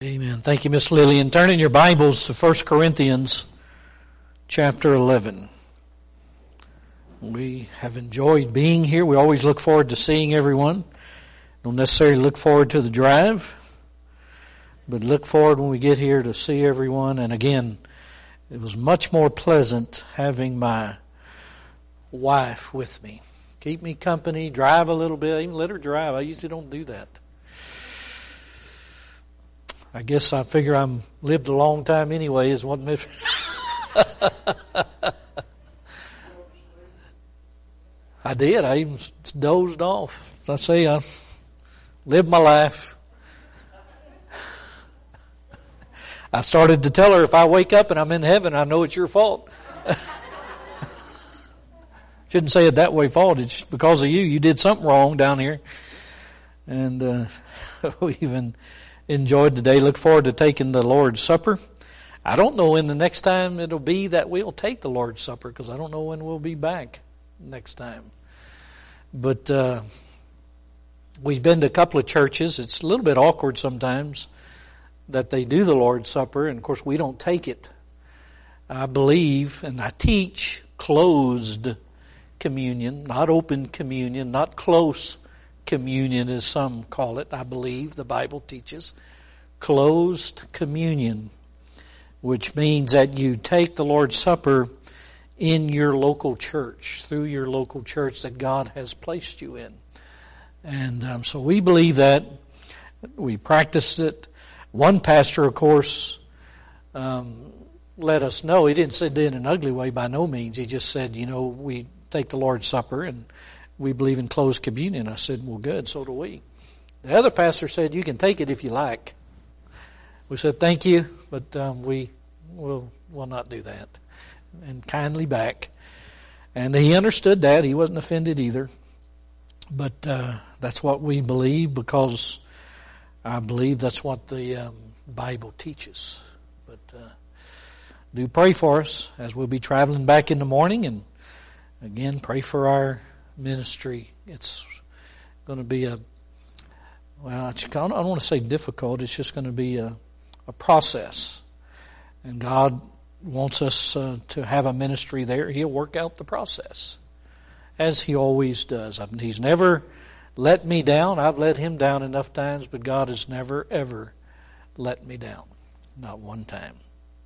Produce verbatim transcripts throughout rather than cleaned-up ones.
Amen. Thank you, Miss Lillian. Turn in your Bibles to First Corinthians chapter eleven. We have enjoyed being here. We always look forward to seeing everyone. Don't necessarily look forward to the drive, but look forward when we get here to see everyone. And again, it was much more pleasant having my wife with me. Keep me company, drive a little bit, even let her drive. I usually don't do that. I guess I figure I'm lived a long time anyway, is what Miss I did. I even dozed off. As I say, I lived my life. I started to tell her, if I wake up and I'm in heaven, I know it's your fault. Shouldn't say it that way, fault. It's just because of you. You did something wrong down here. And uh, we even enjoyed the day. Look forward to taking the Lord's Supper. I don't know when the next time it'll be that we'll take the Lord's Supper, because I don't know when we'll be back next time. But uh, we've been to a couple of churches. It's a little bit awkward sometimes that they do the Lord's Supper, and of course we don't take it. I believe, and I teach, closed communion, not open communion, not close communion as some call it. I believe the Bible teaches closed communion, which means that you take the Lord's Supper in your local church, through your local church that God has placed you in. And um, so we believe that. We practiced it. One pastor, of course, um, let us know. He didn't say it in an ugly way by no means. He just said, you know, we take the Lord's Supper and we believe in closed communion. I said, well, good, so do we. The other pastor said, you can take it if you like. We said, thank you, but um, we will will not do that. And kindly back. And he understood that. He wasn't offended either. But uh, that's what we believe, because I believe that's what the um, Bible teaches. But uh, do pray for us as we'll be traveling back in the morning. And again, pray for our ministry. It's going to be a, well, I don't want to say difficult. It's just going to be a, a process. And God wants us uh, to have a ministry there. He'll work out the process, as He always does. I mean, He's never let me down. I've let Him down enough times, but God has never, ever let me down. Not one time.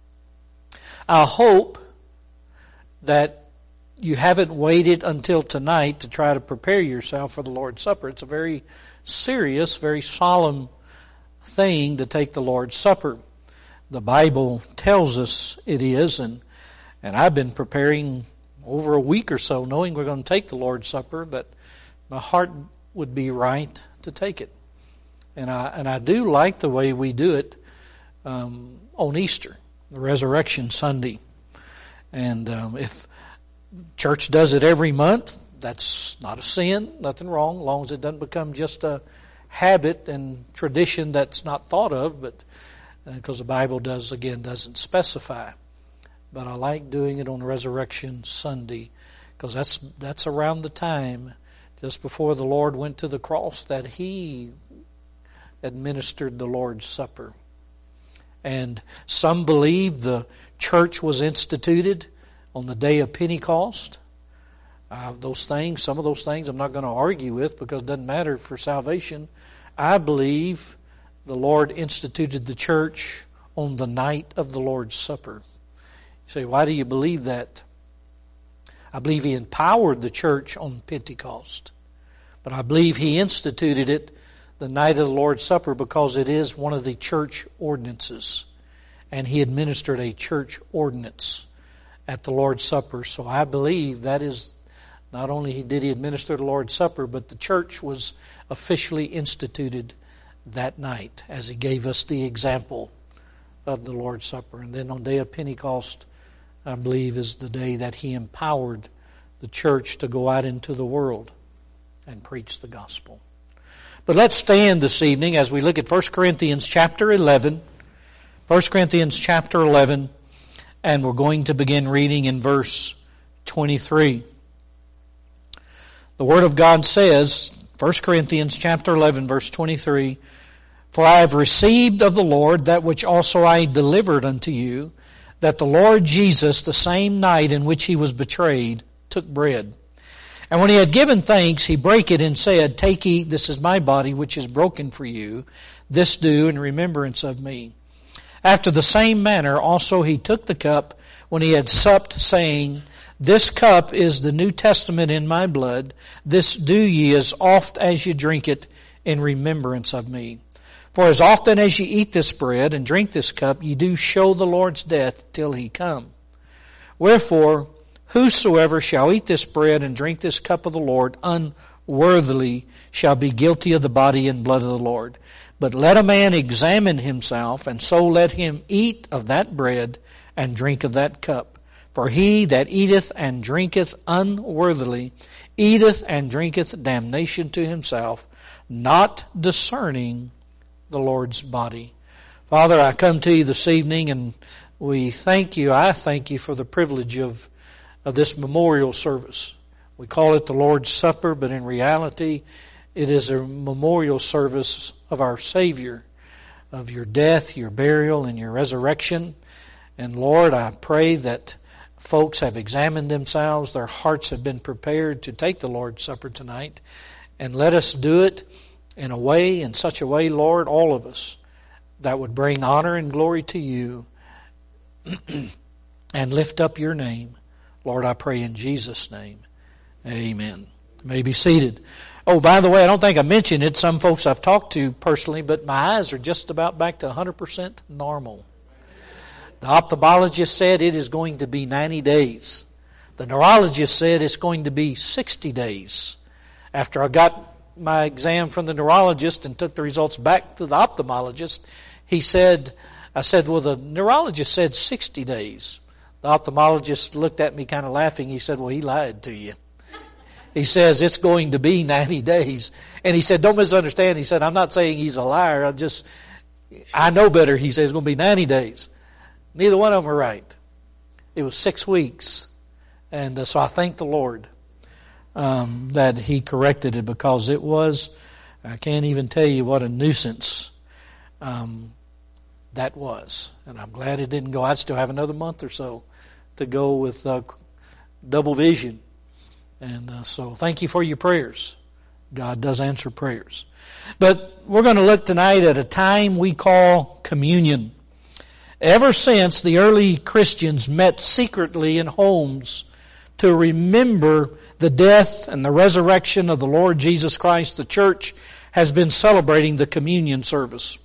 I hope that you haven't waited until tonight to try to prepare yourself for the Lord's Supper. It's a very serious, very solemn thing to take the Lord's Supper. The Bible tells us it is, and and I've been preparing over a week or so, knowing we're going to take the Lord's Supper, that my heart would be right to take it. And I and I do like the way we do it um, on Easter, the Resurrection Sunday. And um, if church does it every month, that's not a sin, nothing wrong, as long as it doesn't become just a habit and tradition that's not thought of, but because uh, the Bible does, again, doesn't specify. But I like doing it on Resurrection Sunday, because that's that's around the time, just before the Lord went to the cross, that He administered the Lord's Supper. And some believe the church was instituted on the day of Pentecost. Uh, those things, some of those things I'm not going to argue with, because it doesn't matter for salvation. I believe the Lord instituted the church on the night of the Lord's Supper. You say, why do you believe that? I believe He empowered the church on Pentecost. But I believe He instituted it the night of the Lord's Supper because it is one of the church ordinances. And He administered a church ordinance at the Lord's Supper. So I believe that is, not only did He administer the Lord's Supper, but the church was officially instituted that night, as He gave us the example of the Lord's Supper. And then on the day of Pentecost, I believe, is the day that He empowered the church to go out into the world and preach the gospel. But let's stand this evening as we look at First Corinthians chapter eleven. First Corinthians chapter eleven, and we're going to begin reading in verse twenty-three. The Word of God says, First Corinthians chapter eleven, verse twenty-three, For I have received of the Lord that which also I delivered unto you, that the Lord Jesus, the same night in which he was betrayed, took bread. And when he had given thanks, he brake it and said, Take, eat, this is my body, which is broken for you. This do in remembrance of me. After the same manner also he took the cup when he had supped, saying, This cup is the New Testament in my blood. This do ye as oft as ye drink it in remembrance of me. For as often as ye eat this bread and drink this cup, ye do show the Lord's death till he come. Wherefore, whosoever shall eat this bread and drink this cup of the Lord unworthily shall be guilty of the body and blood of the Lord. But let a man examine himself, and so let him eat of that bread and drink of that cup. For he that eateth and drinketh unworthily eateth and drinketh damnation to himself, not discerning the Lord's body. Father, I come to you this evening, and we thank you, I thank you for the privilege of, of this memorial service. We call it the Lord's Supper, but in reality it is a memorial service of our Savior, of your death, your burial, and your resurrection. And Lord, I pray that folks have examined themselves, their hearts have been prepared to take the Lord's Supper tonight, and let us do it in a way, in such a way, Lord, all of us, that would bring honor and glory to you and lift up your name. Lord, I pray in Jesus' name. Amen. You may be seated. Oh, by the way, I don't think I mentioned it. Some folks I've talked to personally, but my eyes are just about back to one hundred percent normal. The ophthalmologist said it is going to be ninety days. The neurologist said it's going to be sixty days. After I got my exam from the neurologist and took the results back to the ophthalmologist, he said, I said, well, the neurologist said sixty days. The ophthalmologist looked at me kind of laughing. He said, well, he lied to you. He says it's going to be ninety days. And he said, don't misunderstand. He said, I'm not saying he's a liar. I just, I know better. He says it's going to be ninety days. Neither one of them are right. It was six weeks. And uh, so I thank the Lord um, that He corrected it, because it was, I can't even tell you what a nuisance um, that was. And I'm glad it didn't go. I'd still have another month or so to go with uh, double vision. And uh, so thank you for your prayers. God does answer prayers. But we're going to look tonight at a time we call communion. Ever since the early Christians met secretly in homes to remember the death and the resurrection of the Lord Jesus Christ, the church has been celebrating the communion service.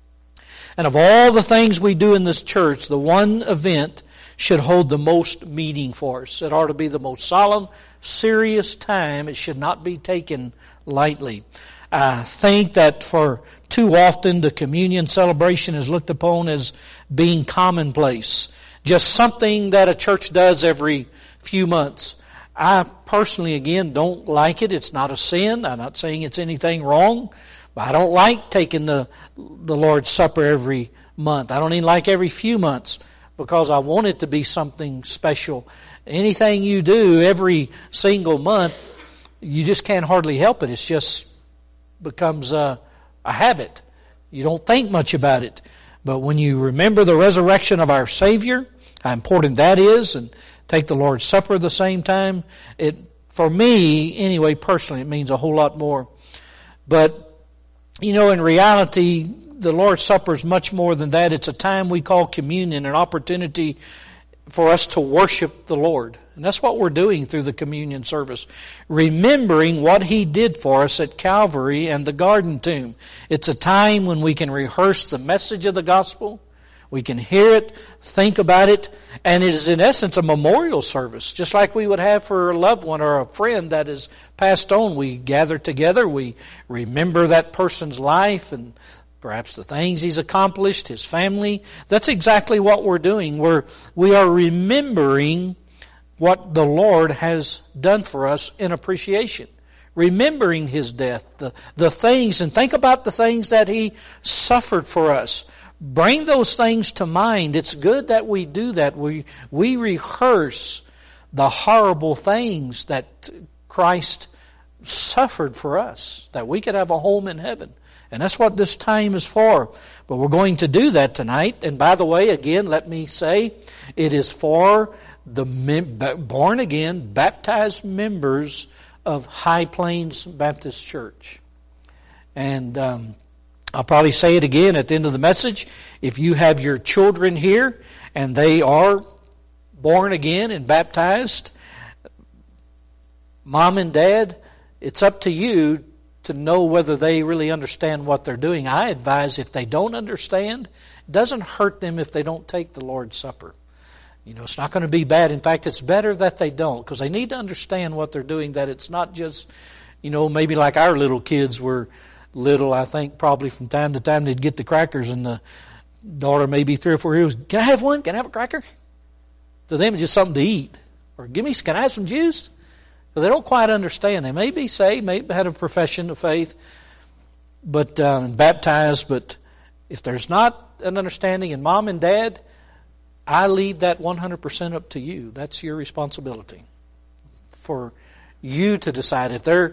And of all the things we do in this church, the one event should hold the most meaning for us. It ought to be the most solemn, serious time. It should not be taken lightly. I think that for too often the communion celebration is looked upon as being commonplace. Just something that a church does every few months. I personally, again, don't like it. It's not a sin. I'm not saying it's anything wrong. But I don't like taking the, the Lord's Supper every month. I don't even like every few months, because I want it to be something special. Anything you do every single month, you just can't hardly help it. It just becomes a, a habit. You don't think much about it. But when you remember the resurrection of our Savior, how important that is, and take the Lord's Supper at the same time, it, for me, anyway, personally, it means a whole lot more. But, you know, in reality, the Lord's Supper is much more than that. It's a time we call communion, an opportunity for us to worship the Lord. And that's what we're doing through the communion service. Remembering what He did for us at Calvary and the garden tomb. It's a time when we can rehearse the message of the gospel. We can hear it, think about it, and it is in essence a memorial service, just like we would have for a loved one or a friend that is passed on. We gather together, we remember that person's life and perhaps the things he's accomplished, his family. That's exactly what we're doing. We're, we are remembering what the Lord has done for us in appreciation. Remembering His death, the, the things, and think about the things that He suffered for us. Bring those things to mind. It's good that we do that. We, we rehearse the horrible things that Christ suffered for us, that we could have a home in heaven. And that's what this time is for. But we're going to do that tonight. And by the way, again, let me say, it is for the born again, baptized members of High Plains Baptist Church. And um, I'll probably say it again at the end of the message. If you have your children here and they are born again and baptized, mom and dad, it's up to you to know whether they really understand what they're doing. I advise if they don't understand, it doesn't hurt them if they don't take the Lord's Supper. You know, it's not going to be bad. In fact, it's better that they don't, because they need to understand what they're doing, that it's not just, you know, maybe like our little kids were little. I think probably from time to time they'd get the crackers and the daughter maybe three or four years, can I have one? Can I have a cracker? To them it's just something to eat. Or give me, can I have some juice? Because they don't quite understand. They may be saved, may have had a profession of faith, but um, baptized, but if there's not an understanding, and mom and dad, I leave that one hundred percent up to you. That's your responsibility. For you to decide. If they're,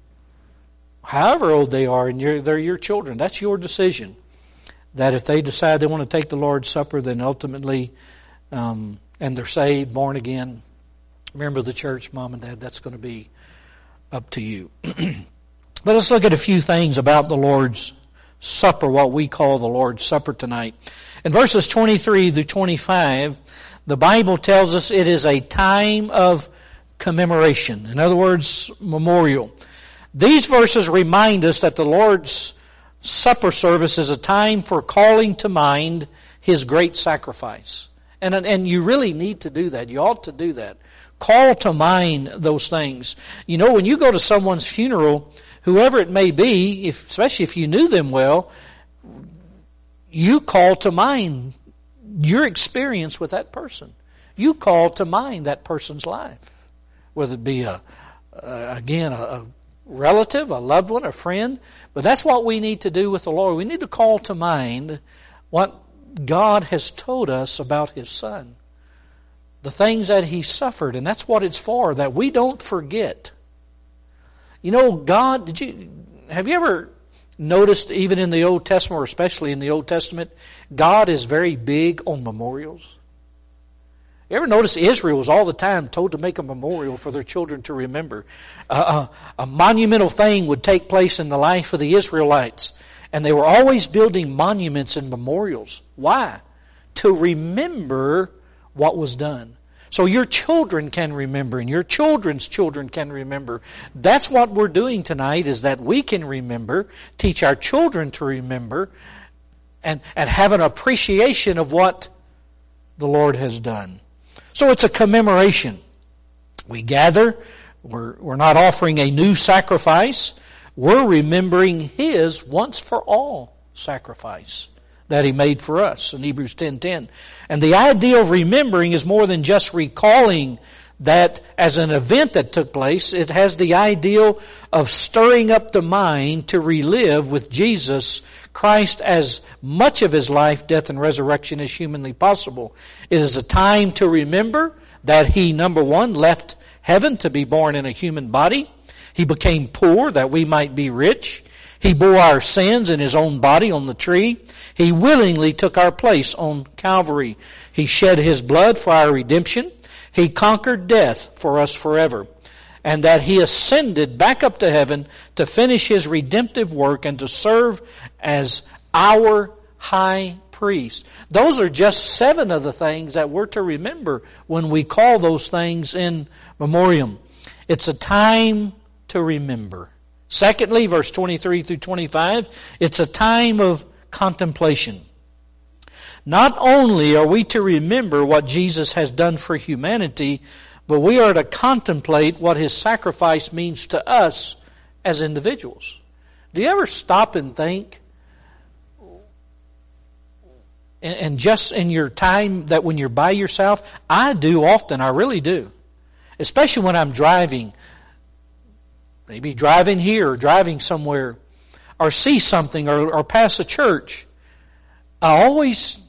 however old they are, and you're, they're your children, that's your decision. That if they decide they want to take the Lord's Supper, then ultimately, um, and they're saved, born again, member of the church, mom and dad, that's going to be up to you. But let's look at a few things about the Lord's Supper, what we call the Lord's Supper tonight. In verses twenty-three through twenty-five, the Bible tells us it is a time of commemoration. In other words, memorial. These verses remind us that the Lord's Supper service is a time for calling to mind His great sacrifice. And, and you really need to do that. You ought to do that. Call to mind those things. You know, when you go to someone's funeral, whoever it may be, if, especially if you knew them well, you call to mind your experience with that person. You call to mind that person's life. Whether it be, a, a again, a, a relative, a loved one, a friend. But that's what we need to do with the Lord. We need to call to mind what God has told us about His Son. The things that He suffered. And that's what it's for, that we don't forget. You know, God, did you, have you ever noticed, even in the Old Testament, or especially in the Old Testament, God is very big on memorials? You ever notice Israel was all the time told to make a memorial for their children to remember? Uh, a, a monumental thing would take place in the life of the Israelites, and they were always building monuments and memorials. Why? To remember what was done. So your children can remember, and your children's children can remember. That's what we're doing tonight, is that we can remember, teach our children to remember, and, and have an appreciation of what the Lord has done. So it's a commemoration. We gather, we're, we're not offering a new sacrifice, we're remembering His once for all sacrifice that He made for us in Hebrews ten ten. And the idea of remembering is more than just recalling that as an event that took place. It has the ideal of stirring up the mind to relive with Jesus Christ as much of His life, death, and resurrection as humanly possible. It is a time to remember that He, number one, left heaven to be born in a human body. He became poor that we might be rich. He bore our sins in His own body on the tree. He willingly took our place on Calvary. He shed His blood for our redemption. He conquered death for us forever. And that He ascended back up to heaven to finish His redemptive work and to serve as our high priest. Those are just seven of the things that we're to remember when we call those things in memoriam. It's a time to remember. Secondly, verse twenty-three through twenty-five, it's a time of contemplation. Not only are we to remember what Jesus has done for humanity, but we are to contemplate what His sacrifice means to us as individuals. Do you ever stop and think, and just in your time that when you're by yourself? I do often, I really do. Especially when I'm driving, maybe driving here or driving somewhere, or see something or, or pass a church. I always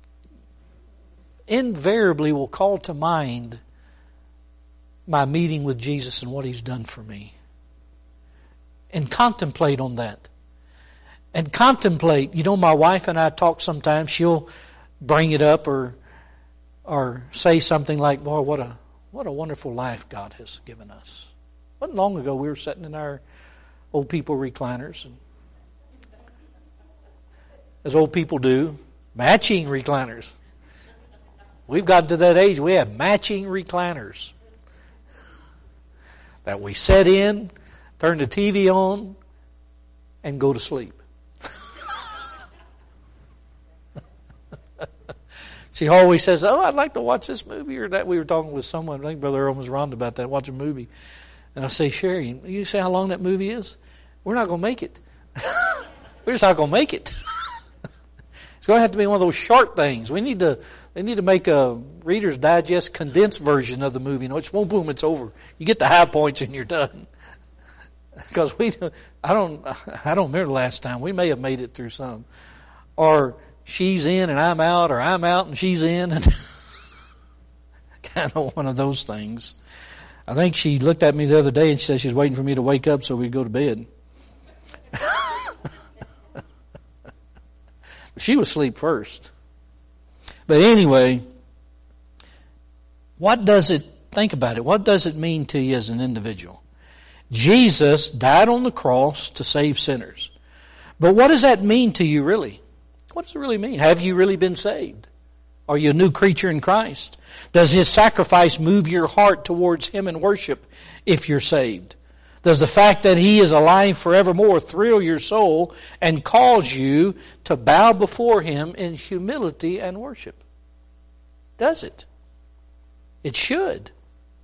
invariably will call to mind my meeting with Jesus and what He's done for me. And contemplate on that. and contemplate. You know, my wife and I talk sometimes. She'll bring it up or or say something like, boy, what a what a wonderful life God has given us. Wasn't long ago we were sitting in our old people recliners, and as old people do, matching recliners. We've gotten to that age we have matching recliners that we set in, turn the T V on, and go to sleep. She always says, oh, I'd like to watch this movie or that. We were talking with someone, I think Brother Earl was around about that, watch a movie. And I say, Sherry, you say how long that movie is? We're not going to make it. We're just not going to make it. It's going to have to be one of those short things. We need to, they need to make a Reader's Digest condensed version of the movie. You know, it's boom, boom, it's over. You get the high points and you're done. Because we, I don't, I don't remember the last time. We may have made it through some. Or she's in and I'm out, or I'm out and she's in. And kind of one of those things. I think she looked at me the other day and she said she's waiting for me to wake up so we could go to bed. She was asleep first. But anyway, what does it, think about it, what does it mean to you as an individual? Jesus died on the cross to save sinners. But what does that mean to you really? What does it really mean? Have you really been saved? Are you a new creature in Christ? Does His sacrifice move your heart towards Him in worship if you're saved? Does the fact that He is alive forevermore thrill your soul and cause you to bow before Him in humility and worship? Does it? It should.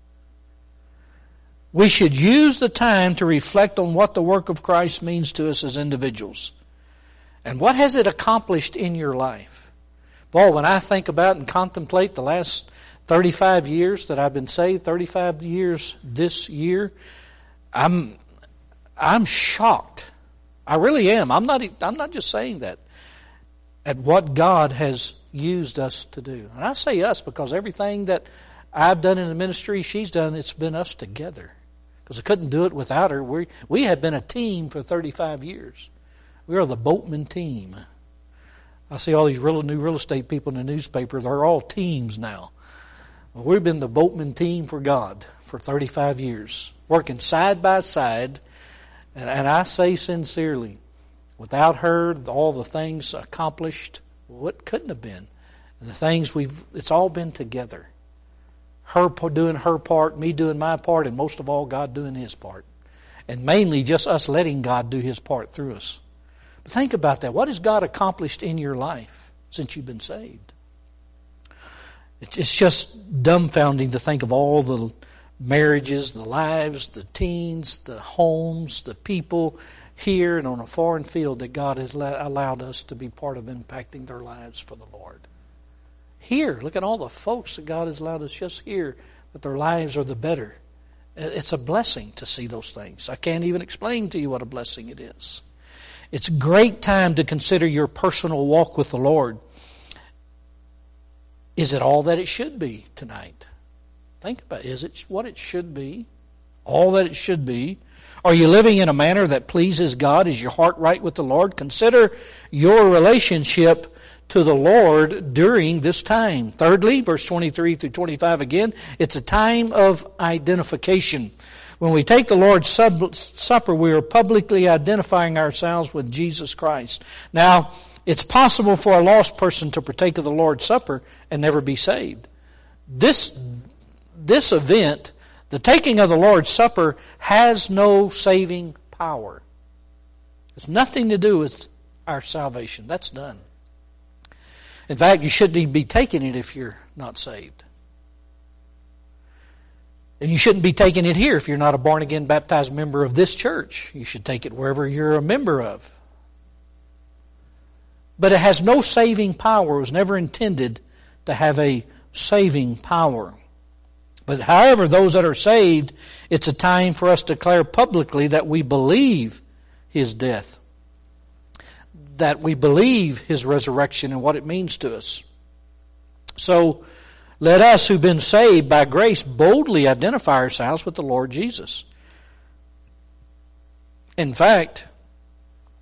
We should use the time to reflect on what the work of Christ means to us as individuals. And what has it accomplished in your life? Boy, when I think about and contemplate the last thirty-five years that I've been saved, thirty-five years this year, I'm I'm shocked. I really am. I'm not I'm not just saying that. At what God has used us to do. And I say us because everything that I've done in the ministry, she's done, it's been us together. Because I couldn't do it without her. We we have been a team for thirty-five years. We are the Boatman team. I see all these real, new real estate people in the newspaper. They're all teams now. Well, we've been the Boatman team for God for thirty-five years. Working side by side. And, and I say sincerely, without her, all the things accomplished, what couldn't have been. And the things we've, it's all been together. Her doing her part, me doing my part, and most of all, God doing His part. And mainly just us letting God do His part through us. But think about that. What has God accomplished in your life since you've been saved? It's just dumbfounding to think of all the marriages, the lives, the teens, the homes, the people here and on a foreign field that God has allowed us to be part of impacting their lives for the Lord. Here, look at all the folks that God has allowed us just here, that their lives are the better. It's a blessing to see those things. I can't even explain to you what a blessing it is. It's a great time to consider your personal walk with the Lord. Is it all that it should be tonight? Think about it. Is it what it should be? All that it should be? Are you living in a manner that pleases God? Is your heart right with the Lord? Consider your relationship to the Lord during this time. Thirdly, verse twenty-three through twenty-five again, it's a time of identification. When we take the Lord's Supper, we are publicly identifying ourselves with Jesus Christ. Now, it's possible for a lost person to partake of the Lord's Supper and never be saved. This, this event, the taking of the Lord's Supper, has no saving power. It's nothing to do with our salvation. That's done. In fact, you shouldn't even be taking it if you're not saved. And you shouldn't be taking it here if you're not a born-again baptized member of this church. You should take it wherever you're a member of. But it has no saving power. It was never intended to have a saving power. But however, those that are saved, it's a time for us to declare publicly that we believe His death, that we believe His resurrection and what it means to us. So, let us who've been saved by grace boldly identify ourselves with the Lord Jesus. In fact,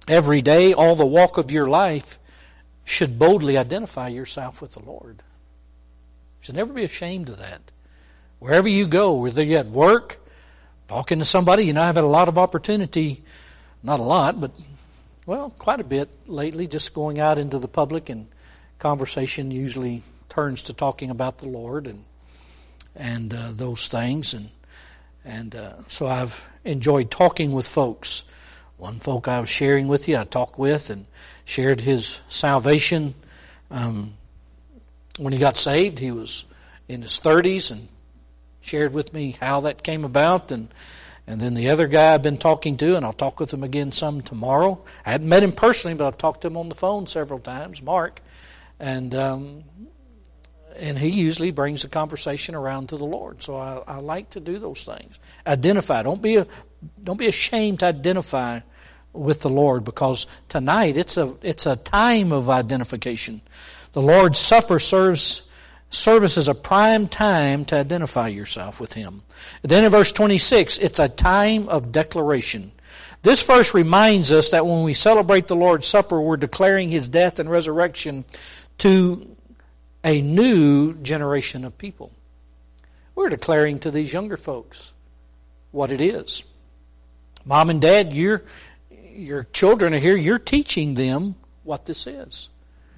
every day, all the walk of your life, should boldly identify yourself with the Lord. You should never be ashamed of that. Wherever you go, whether you're at work, talking to somebody, you know, I've had a lot of opportunity, not a lot, but, well, quite a bit lately, just going out into the public, and conversation usually turns to talking about the Lord and and uh, those things. And and uh, so I've enjoyed talking with folks. One folk I was sharing with you, I talked with and shared his salvation. Um, when he got saved, he was in his thirties and shared with me how that came about. And and then the other guy I've been talking to, and I'll talk with him again some tomorrow. I haven't met him personally, but I've talked to him on the phone several times, Mark. And um, and he usually brings the conversation around to the Lord. So I, I like to do those things. Identify. Don't be a, don't be ashamed to identify with the Lord, because tonight it's a it's a time of identification. The Lord's Supper serves service as a prime time to identify yourself with Him. And then in verse twenty-six, it's a time of declaration. This verse reminds us that when we celebrate the Lord's Supper, we're declaring His death and resurrection to a new generation of people. We're declaring to these younger folks what it is. Mom and Dad, your your children are here. You're teaching them what this is.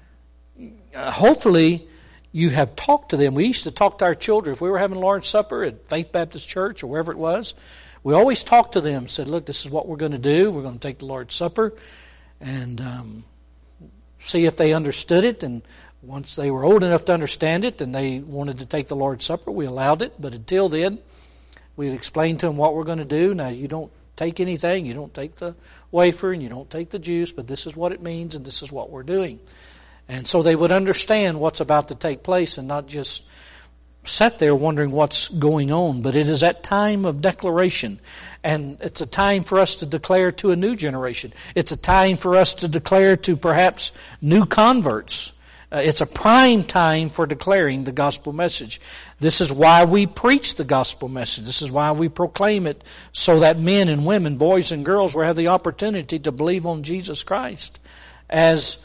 Uh, hopefully, you have talked to them. We used to talk to our children. If we were having Lord's Supper at Faith Baptist Church or wherever it was, we always talked to them, said, look, this is what we're going to do. We're going to take the Lord's Supper and um, see if they understood it. And once they were old enough to understand it and they wanted to take the Lord's Supper, we allowed it. But until then, we'd explain to them what we're going to do. Now, you don't take anything. You don't take the wafer and you don't take the juice, but this is what it means and this is what we're doing. And so they would understand what's about to take place and not just sit there wondering what's going on. But it is that time of declaration. And it's a time for us to declare to a new generation. It's a time for us to declare to perhaps new converts. Uh, it's a prime time for declaring the gospel message. This is why we preach the gospel message. This is why we proclaim it, so that men and women, boys and girls, will have the opportunity to believe on Jesus Christ as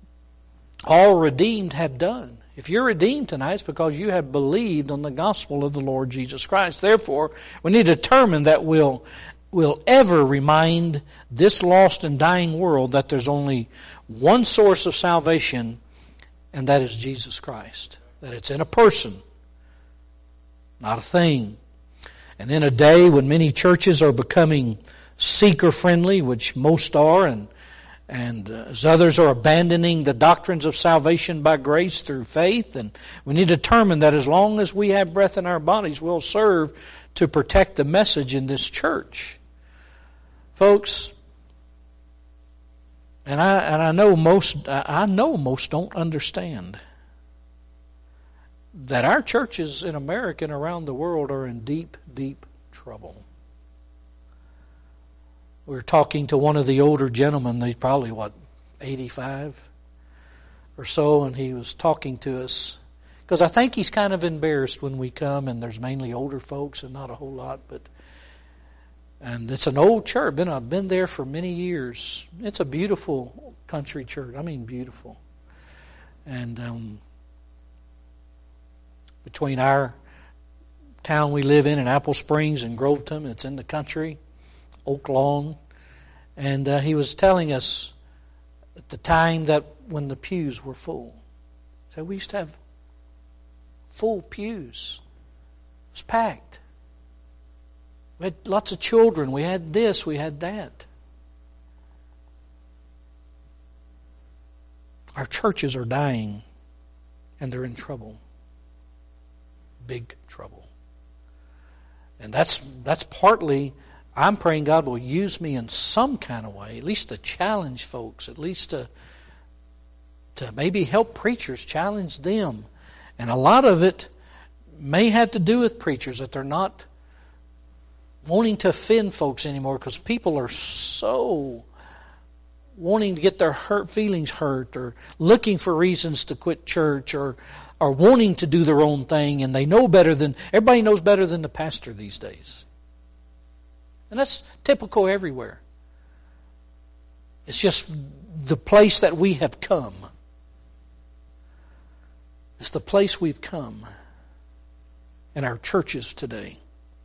all redeemed have done. If you're redeemed tonight, it's because you have believed on the gospel of the Lord Jesus Christ. Therefore, we need to determine that we'll, we'll ever remind this lost and dying world that there's only one source of salvation, and that is Jesus Christ. That it's in a person, not a thing. And in a day when many churches are becoming seeker-friendly, which most are, and And uh, as others are abandoning the doctrines of salvation by grace through faith, and we need to determine that as long as we have breath in our bodies, we'll serve to protect the message in this church. Folks, and I and I know most I know most don't understand that our churches in America and around the world are in deep, deep trouble. We were talking to one of the older gentlemen, he's probably, what, eighty-five or so, and he was talking to us. Because I think he's kind of embarrassed when we come, and there's mainly older folks and not a whole lot. But And it's an old church. Been, I've been there for many years. It's a beautiful country church. I mean, beautiful. And um, between our town we live in and Apple Springs and Groveton, it's in the country. Oak Lawn, and uh, he was telling us at the time that when the pews were full. So we used to have full pews. It was packed. We had lots of children. We had this, we had that. Our churches are dying, and they're in trouble. Big trouble. And that's that's partly, I'm praying God will use me in some kind of way, at least to challenge folks, at least to, to maybe help preachers, challenge them. And a lot of it may have to do with preachers, that they're not wanting to offend folks anymore because people are so wanting to get their hurt feelings hurt, or looking for reasons to quit church, or, or wanting to do their own thing, and they know better than, everybody knows better than the pastor these days. And that's typical everywhere. It's just the place that we have come. It's the place we've come in our churches today.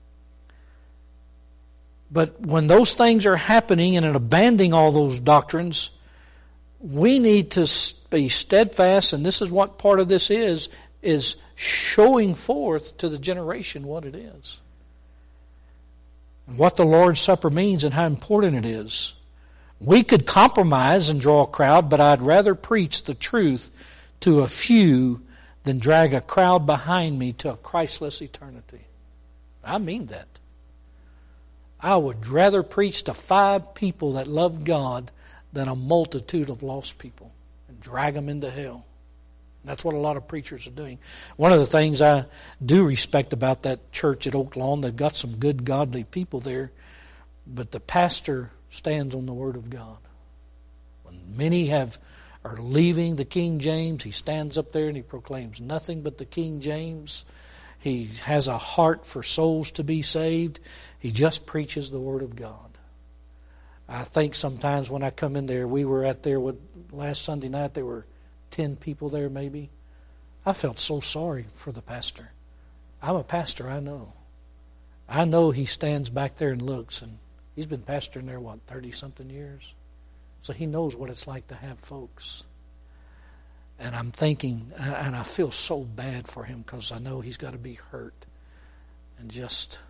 But when those things are happening and in abandoning all those doctrines, we need to be steadfast, and this is what part of this is, is showing forth to the generation what it is. And what the Lord's Supper means and how important it is. We could compromise and draw a crowd, but I'd rather preach the truth to a few than drag a crowd behind me to a Christless eternity. I mean that. I would rather preach to five people that love God than a multitude of lost people and drag them into hell. That's what a lot of preachers are doing. One of the things I do respect about that church at Oak Lawn, they've got some good, godly people there, but the pastor stands on the Word of God. When many have are leaving the King James, he stands up there and he proclaims nothing but the King James. He has a heart for souls to be saved. He just preaches the Word of God. I think sometimes when I come in there, we were out there with last Sunday night, there were ten people there maybe. I felt so sorry for the pastor. I'm a pastor, I know. I know he stands back there and looks, and he's been pastoring there, what, thirty-something years? So he knows what it's like to have folks. And I'm thinking, and I feel so bad for him because I know he's got to be hurt and just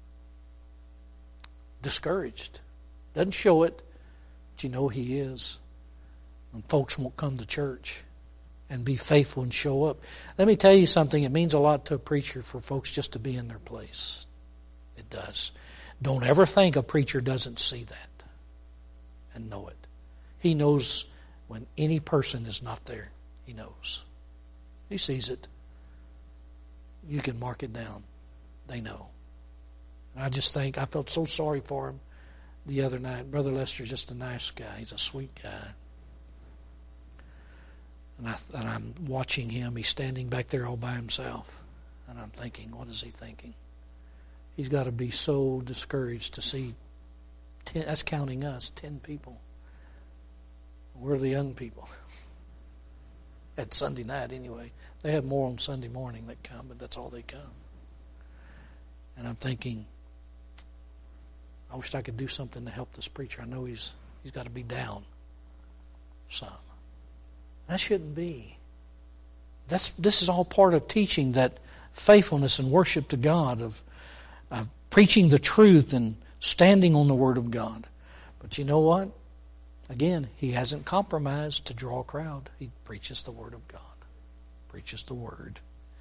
discouraged. Doesn't show it, but you know he is. When folks won't come to church and be faithful and show up. Let me tell you something. It means a lot to a preacher for folks just to be in their place. It does. Don't ever think a preacher doesn't see that and know it. He knows when any person is not there. He knows. He sees it. You can mark it down. They know. And I just think, I felt so sorry for him the other night. Brother Lester's just a nice guy. He's a sweet guy. And, I, and I'm watching him. He's standing back there all by himself. And I'm thinking, what is he thinking? He's got to be so discouraged to see, ten, that's counting us, ten people. We're the young people. At Sunday night anyway. They have more on Sunday morning that come, but that's all they come. And I'm thinking, I wish I could do something to help this preacher. I know he's he's got to be down some. That shouldn't be. That's this is all part of teaching that faithfulness and worship to God, of, of preaching the truth and standing on the Word of God. But you know what? Again, he hasn't compromised to draw a crowd. He preaches the Word of God. Preaches the Word.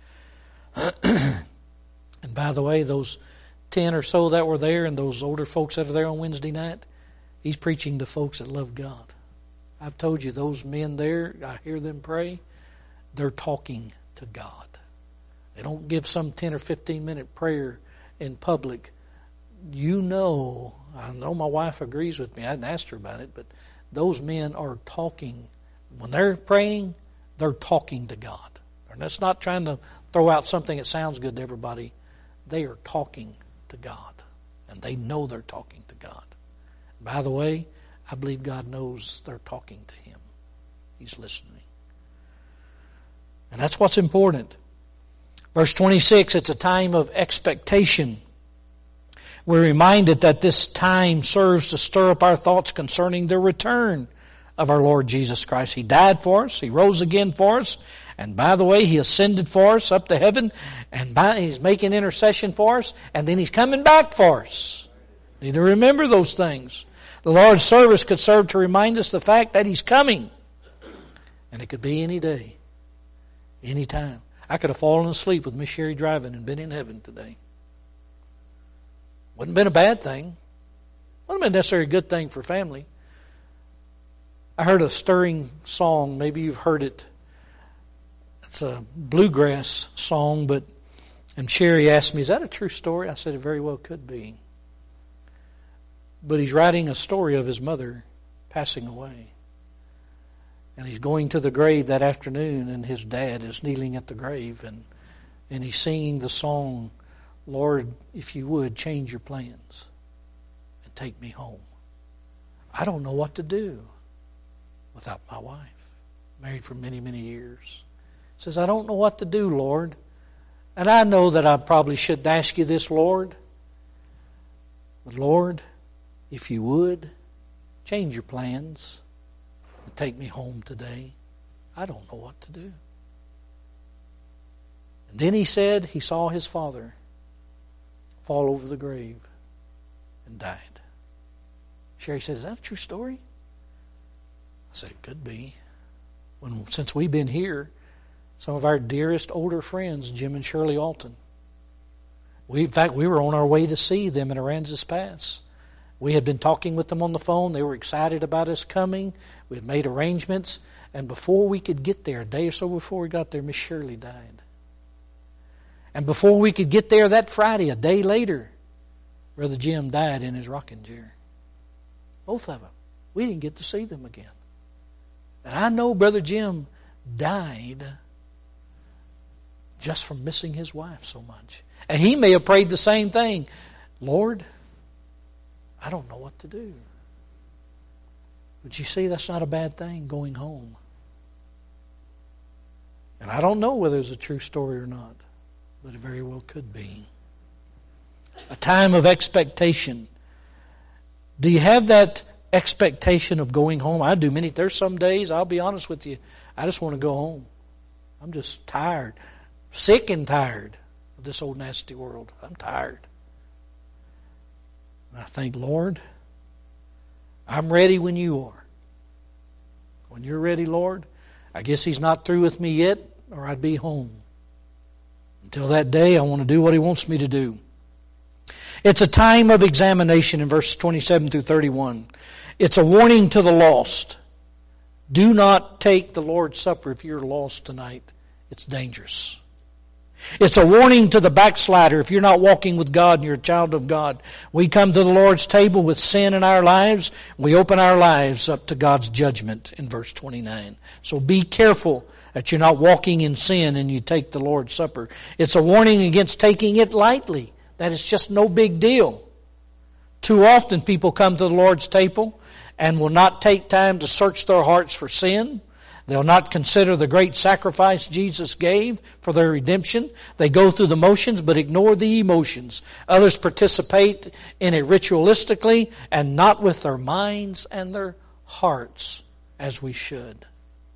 And by the way, those ten or so that were there and those older folks that are there on Wednesday night, he's preaching to folks that love God. I've told you, those men there, I hear them pray, they're talking to God. They don't give some ten or fifteen minute prayer in public. You know, I know my wife agrees with me. I hadn't asked her about it, but those men are talking. When they're praying, they're talking to God. And that's not trying to throw out something that sounds good to everybody. They are talking to God. And they know they're talking to God. By the way, I believe God knows they're talking to Him. He's listening. And that's what's important. Verse twenty-six, it's a time of expectation. We're reminded that this time serves to stir up our thoughts concerning the return of our Lord Jesus Christ. He died for us. He rose again for us. And by the way, He ascended for us up to heaven. And by, He's making intercession for us. And then He's coming back for us. You need to remember those things. The Lord's service could serve to remind us the fact that He's coming. And it could be any day. Any time. I could have fallen asleep with Miss Sherry driving and been in heaven today. Wouldn't have been a bad thing. Wouldn't have been necessarily a good thing for family. I heard a stirring song. Maybe you've heard it. It's a bluegrass song, but and Sherry asked me, is that a true story? I said, it very well could be. But he's writing a story of his mother passing away. And he's going to the grave that afternoon, and his dad is kneeling at the grave, and, and he's singing the song, Lord, if you would, change your plans and take me home. I don't know what to do. without my wife. Married for many, many years. Says, I don't know what to do, Lord. And I know that I probably shouldn't ask you this, Lord. But Lord, if you would, change your plans and take me home today. I don't know what to do. And then he said he saw his father fall over the grave and died. Sherry said, is that a true story? I said, it could be. When, since we've been here, some of our dearest older friends, Jim and Shirley Alton, we, in fact, we were on our way to see them in Aransas Pass. We had been talking with them on the phone. They were excited about us coming. We had made arrangements. And before we could get there, a day or so before we got there, Miss Shirley died. And before we could get there that Friday, a day later, Brother Jim died in his rocking chair. Both of them. We didn't get to see them again. And I know Brother Jim died just from missing his wife so much. And he may have prayed the same thing. Lord, I don't know what to do. But you see, that's not a bad thing, going home. And I don't know whether it's a true story or not, but it very well could be. A time of expectation. Do you have that expectation of going home? I do many. There's some days, I'll be honest with you, I just want to go home. I'm just tired. Sick and tired of this old nasty world. I'm tired. And I think, Lord, I'm ready when you are. When you're ready, Lord, I guess He's not through with me yet, or I'd be home. Until that day, I want to do what He wants me to do. It's a time of examination in verses twenty-seven through thirty-one. It's a warning to the lost. Do not take the Lord's Supper if you're lost tonight. It's dangerous. It's a warning to the backslider if you're not walking with God and you're a child of God. We come to the Lord's table with sin in our lives. We open our lives up to God's judgment in verse twenty-nine. So be careful that you're not walking in sin and you take the Lord's Supper. It's a warning against taking it lightly. That it's just no big deal. Too often people come to the Lord's table and will not take time to search their hearts for sin. They'll not consider the great sacrifice Jesus gave for their redemption. They go through the motions but ignore the emotions. Others participate in it ritualistically and not with their minds and their hearts as we should.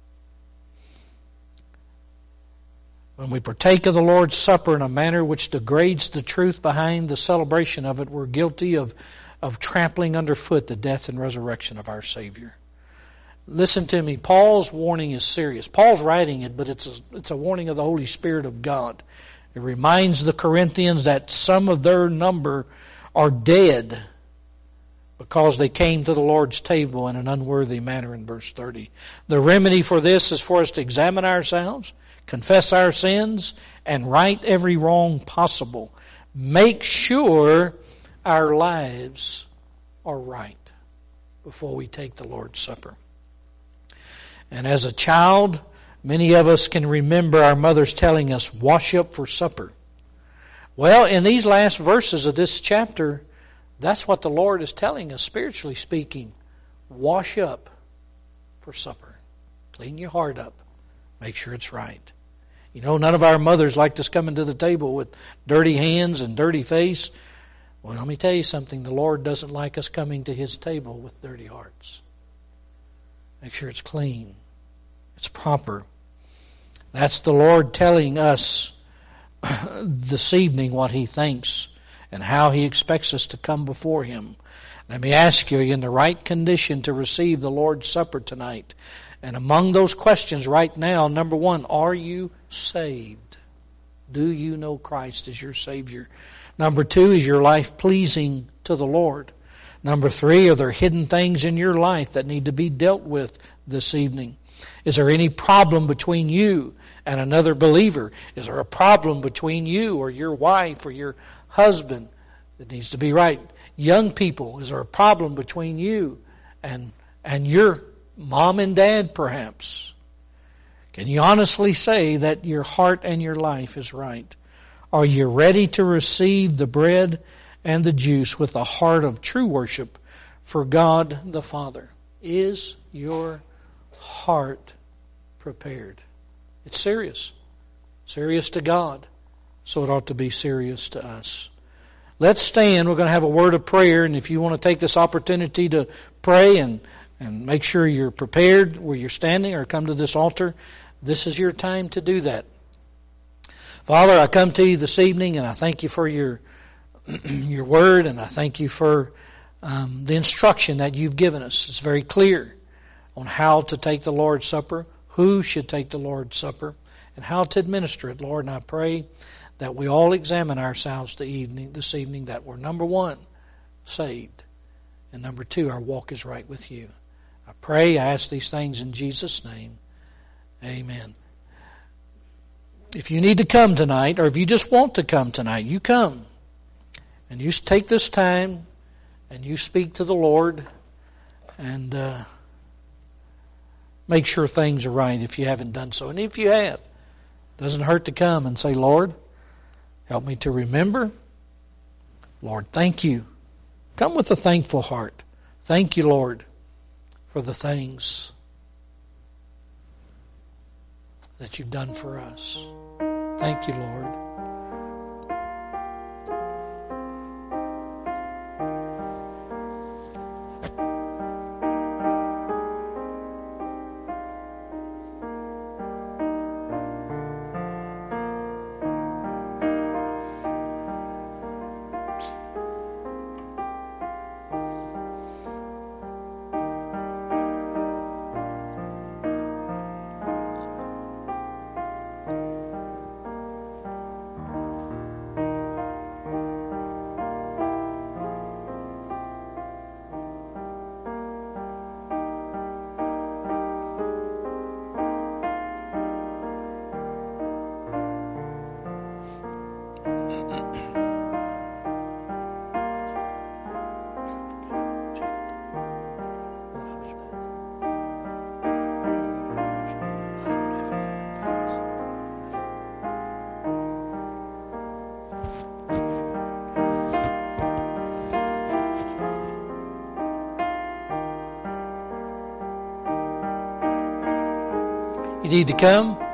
When we partake of the Lord's Supper in a manner which degrades the truth behind the celebration of it, we're guilty of, of trampling underfoot the death and resurrection of our Savior. Listen to me. Paul's warning is serious. Paul's writing it, but it's a, it's a warning of the Holy Spirit of God. It reminds the Corinthians that some of their number are dead because they came to the Lord's table in an unworthy manner in verse thirty. The remedy for this is for us to examine ourselves, confess our sins, and right every wrong possible. Make sure our lives are right before we take the Lord's Supper. And as a child, many of us can remember our mothers telling us, wash up for supper. Well, in these last verses of this chapter, that's what the Lord is telling us, spiritually speaking. Wash up for supper. Clean your heart up. Make sure it's right. You know, none of our mothers liked us coming to the table with dirty hands and dirty face. Well, let me tell you something. The Lord doesn't like us coming to His table with dirty hearts. Make sure it's clean. It's proper. That's the Lord telling us this evening what He thinks and how He expects us to come before Him. Let me ask you, are you in the right condition to receive the Lord's Supper tonight? And among those questions right now, number one, are you saved? Do you know Christ as your Savior? Number two, is your life pleasing to the Lord? Number three, are there hidden things in your life that need to be dealt with this evening? Is there any problem between you and another believer? Is there a problem between you or your wife or your husband that needs to be right? Young people, is there a problem between you and, and your mom and dad perhaps? Can you honestly say that your heart and your life is right? Are you ready to receive the bread and the juice with a heart of true worship for God the Father? Is your heart prepared. It's serious. Serious to God. So it ought to be serious to us. Let's stand. We're going to have a word of prayer. And if you want to take this opportunity to pray and, and make sure you're prepared where you're standing or come to this altar, this is your time to do that. Father, I come to you this evening and I thank you for your your word, and I thank you for um, the instruction that you've given us. It's very clear on how to take the Lord's Supper, who should take the Lord's Supper, and how to administer it, Lord. And I pray that we all examine ourselves the evening, this evening, that we're, number one, saved, and number two, our walk is right with you. I pray, I ask these things in Jesus' name. Amen. If you need to come tonight, or if you just want to come tonight, you come. And you take this time and you speak to the Lord and uh, make sure things are right if you haven't done so. And if you have, it doesn't hurt to come and say, Lord, help me to remember. Lord, thank you. Come with a thankful heart. Thank you, Lord, for the things that you've done for us. Thank you, Lord. You need to come?